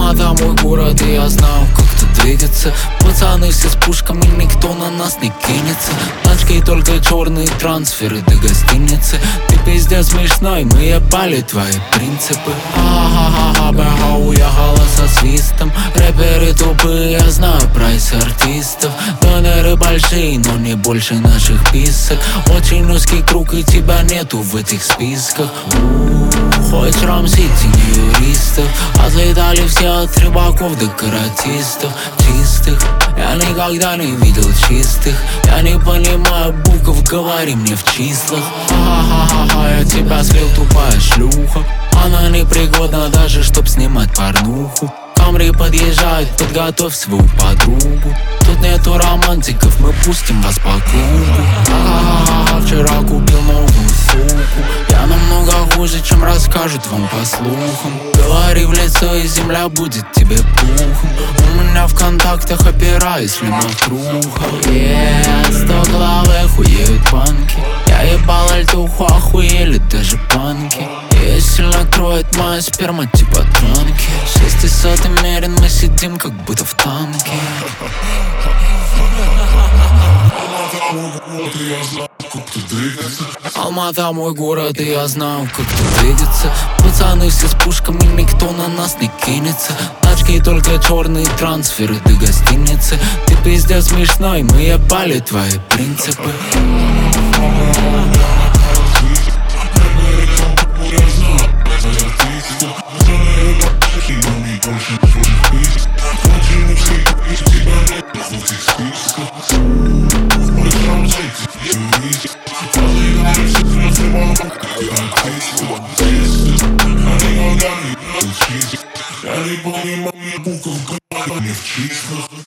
Алмата мой город, и я знаю, как тут двигаться. Пацаны все с пушками, никто на нас не кинется. Тачки только черные трансферы до гостиницы. Ты пиздец смешной, мы ебали твои принципы. Ха-ха-ха, бэха уехала со свистом. Рэперы тупые, я знаю прайс артистов. Доноры большие, но не больше наших писок. Очень узкий круг, и тебя нету в этих списках. Хоть Рам-Сити не юристов. Отлетали все от рыбаков до каратистов чистых. Я никогда не видел чистых. Я не понимаю букв, говори мне в числах. Ха-ха-ха, я тебя слил, тупая шлюха. Она непригодна даже, чтоб снимать порнуху. Камри подъезжает, подготовь свою подругу. Тут нету романтиков, мы пустим вас по кругу. Ха-ха-ха, вчера купил новую суку. Я намного хуже, чем расскажут вам по слухам. Говори в лицо, и земля будет тебе пухом. У меня в контактах опираюсь ли на круха. Стоглавые хуеют панки. Я ебал альтуху, охуели даже панки. Ее сильно кроет моя сперма типа транки. 600 мерен, мы сидим как будто в танке. Алмата мой город, и я знаю, как тут двигаться. Пацаны все с пушками, никто на нас не кинется. Тачки только черные трансферы до гостиницы. Ты пиздец смешной, мы ебали твои принципы. Я не понимаю букв, говори мне в числах.